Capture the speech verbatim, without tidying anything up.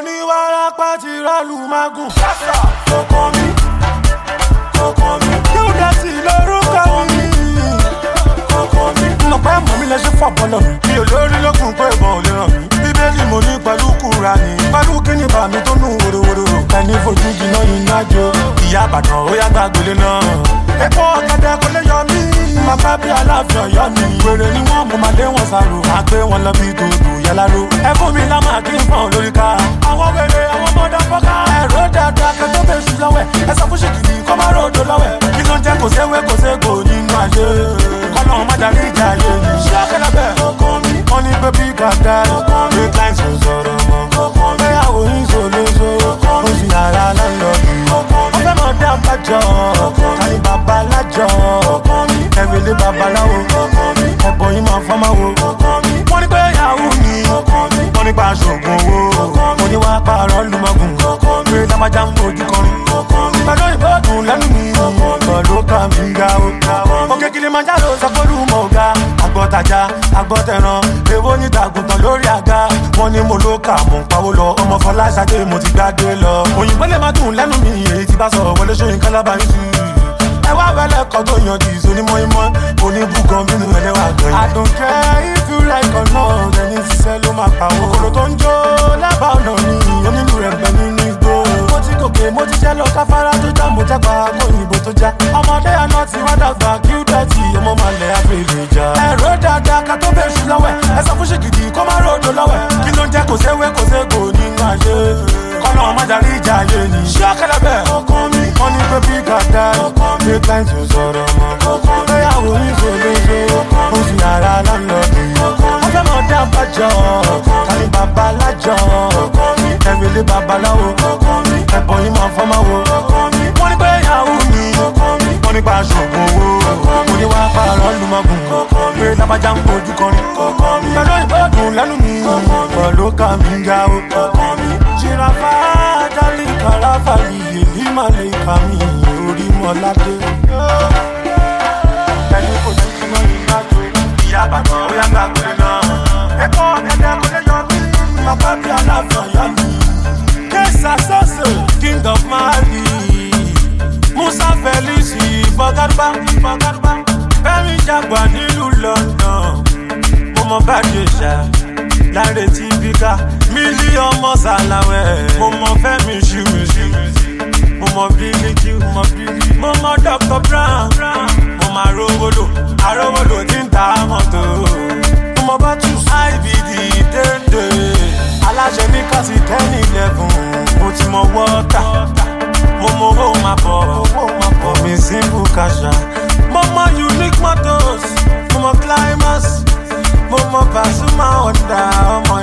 oníwàrápá ti rálù mágùn. kókó mi kókó mi yóò dá sí lórúkọ mi. kókó mi mo pẹ́ mọ̀ mi lẹ ṣe fọ́ bọ́lọ̀ mi ò lórí lókun pé ìbọn ò lè ràn mí. bíbélì mo ní pẹ̀lú Kùránì pẹ̀lú kíní bá mi tó nù wòròwòrò. ẹni fojú jìnnà iná jó ìyá àbàdàn ó yá gbàgbélé náà. epo ọ̀gẹ̀dẹ̀ kò lè yọ mí. Màmá bí Aláàfin Ọ̀yọ́ mi. Wèrè ni wọ́n mú màdé wọn sàrò. Máa gbé wọn lọ bí tòdù yáláró. Ẹ fún mi lámà kí n fọ́n lórí ká. Àwọn wèrè àwọn ọmọdé fọ́ká. Ẹ̀rọ dáadáa kẹ́ tó bẹ̀ sùn lọ́wẹ̀. Ẹ sọ fún ṣèkìrì kó má ròdò lọ́wẹ̀. Kí ló ń jẹ́ kò séwé kò ségò nínú ayé. Kọ́nà má darí ìjà ayé mi. Ṣé ọ̀kẹ́lẹ́ bẹ́ẹ̀? Wọ́n ní pé bí gàdá. Bí client ò sọ̀rọ̀ mọ́. Bẹ́yàwó yín sòlóso. Oṣù yàrá lọ́lọ́dún. Wọ́n fẹ́ mọ̀ dá bàjọ́. Tani bàbá lájọ́. Ẹ̀rẹ̀lẹ̀ babaláwo, ẹ̀bọ̀ yìí máa fọ́ máa wo. Wọ́n ní pé yahoo ni, wọ́n ní pa aṣògùn owó. Mo ní wá pààrọ̀ lùmọ̀gùn, pé lámájá ń fojú kọrin. Pẹ̀lú ìbọ̀dùn lẹ́nu mi, pẹ̀lú ká mi ga o. Òkè Kilimanjaro sọ pé olúmọ̀ ọ̀gá. Àgbọ̀tajà, àgbọ̀tẹ̀ràn, èwo ní dàgùntàn lórí àga. Wọ́n ní mo ló kà mò ń pawó lọ, ọmọ Fọláṣadé mo ti gbádé lọ. Òyìnbó lè má dùn lẹ́nu mi, èyí ti bá sọ̀rọ̀ Wọlé Ṣóyínká lábàáyé sí. Ẹ wá bẹ́lẹ̀ kọ́ tó yanjú ìsonímọ̀-ímọ̀ oníbùgàn bínú ẹlẹ́wà gan. I don't care if you like or not, ẹni ṣiṣẹ́ ló máa pàwọ́. Kòkòrò tó ń jó lábàá ọ̀nà ni onílù rẹ̀ bẹ̀ nínú igbó. Mo ti gòkè mo ti jẹ́ lọ káfárá tó já mo jápa kó òyìnbó tó já. Ọmọdé àná ti wá dàgbà kí ó dẹ̀tì ọmọ máa lẹ̀ àfẹ́lẹ̀ jà. Ẹ̀rọ dáadáa ká tó bẹ̀ ṣù lọ́wẹ̀. Ẹ sọ fún ṣèkìdì kó má ròdò lọ́wẹ̀. Kí ló ń jẹ́ kò séwé kò ségò nínú ayé. Kọ́nà má darí ìjà ayé ni. Ṣé ọ̀kẹ́lẹ́ bẹ́ẹ̀? Wọ́n ní pé bí gàdá. Bí client ò sọ̀rọ̀ mọ́. Bẹ́yàwó yín sòlóso. Oṣù yàrá lọ́lọ́dún. Wọ́n fẹ́ mọ̀ dá bàjọ́. Tani bàbá lájọ́. Ẹ̀rẹ̀lẹ̀ babaláwo. Ẹ̀bọ̀ yín máa fọ́ máa wo. Wọ́n ní pé yahoo ni. Wọ́n ní pa aṣògùn owó. Mo ní wá pààrọ̀ lùmọ̀gùn. Pé lámájá ń fojú kọrin. Pẹ̀lú ìbọ̀dùn lẹ́nu mi. Pẹ̀lú ká mi ga o. Jìràfà dálí kàràfà yìí ní màlẹ́kà mi orí mọ́ládé. Ẹni kò sí iná iná tó. Ìyá àbàdàn ó yá gbàgbé náà. Ẹ̀kọ́ ọ̀gẹ̀dẹ̀ kò lè yọ mí. Bàbá bí Aláàfin Ọ̀yọ́ mi. Késà sọ́sẹ̀ king of Mali. Musa Felix Fọgárúbá. Fẹ́mi Jàgbá nílùú London. Mo mọ bàjẹ́ ṣá. Láre tí bí ká. Mílíọ̀nù ọmọ Sàláwẹ̀. Mo mọ Fẹ́mi ṣùmùṣù. Mo mọ Bílíkì, mo mọ Bílí. Mo mọ Doctor Brown. Mo mọ Arówólò. Arówólò tí ń ta mọ́tò. Mo mọ Bátús. I B D dédé. Aláṣẹ ní kásì ten eleven. Mo ti mọ wọ́tà. Mo mọ owó máa bọ̀. Omi simple kasha. Mo mọ Unique Motors. Mo mọ Climax. Mo mọ Pasuma Honda. Ọmọ